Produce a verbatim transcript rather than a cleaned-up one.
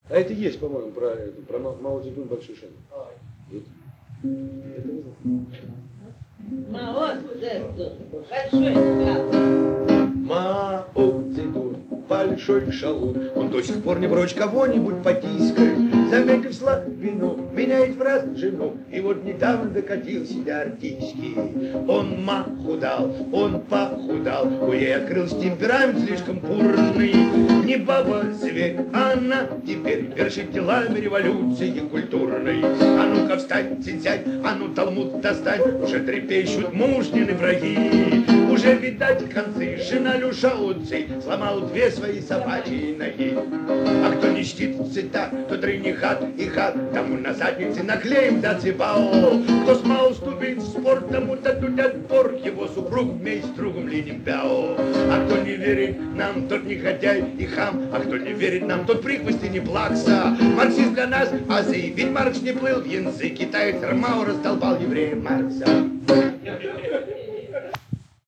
А это есть, по-моему, про, это, про Мао Цзэдун Большой Шен. Вот. Это вы знаете? Мао Цзэдун Большой Шен. Мао Цзэдун Большой шалун, он до сих пор не прочь кого-нибудь потискать. Заметив слабину, меняет в раз жену, и вот недавно докатился до артистки. Он махудал, он похудал, у ей открылся темперамент слишком бурный. Не баба зверь, она теперь вершит делами революции культурной. А ну-ка встань, сядь, а ну талмуд достань, уже трепещут мужнины враги. Уже видать концы, жена Люшауцей сломал две свои собачьи ноги. А кто не чтит цитат, тот ренегат и хат, тому на заднице наклеим до цибао. Кто смал уступить в спорт, тому дадут отпор, его супруг вместе с другом Линим Пяо. А кто не верит нам, тот негодяй и хам, а кто не верит нам, тот прихвости не плакса. Марксист для нас, а заявить Маркс не плыл в янцы, китаец Ромао раздолбал еврея Маркса.